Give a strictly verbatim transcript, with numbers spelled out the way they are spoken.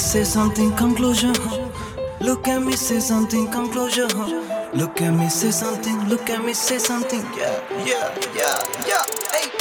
say something, come closer, huh? Look at me, say something, come closer, huh? Look at me, say something, look at me, say something, yeah, yeah, yeah, yeah, hey.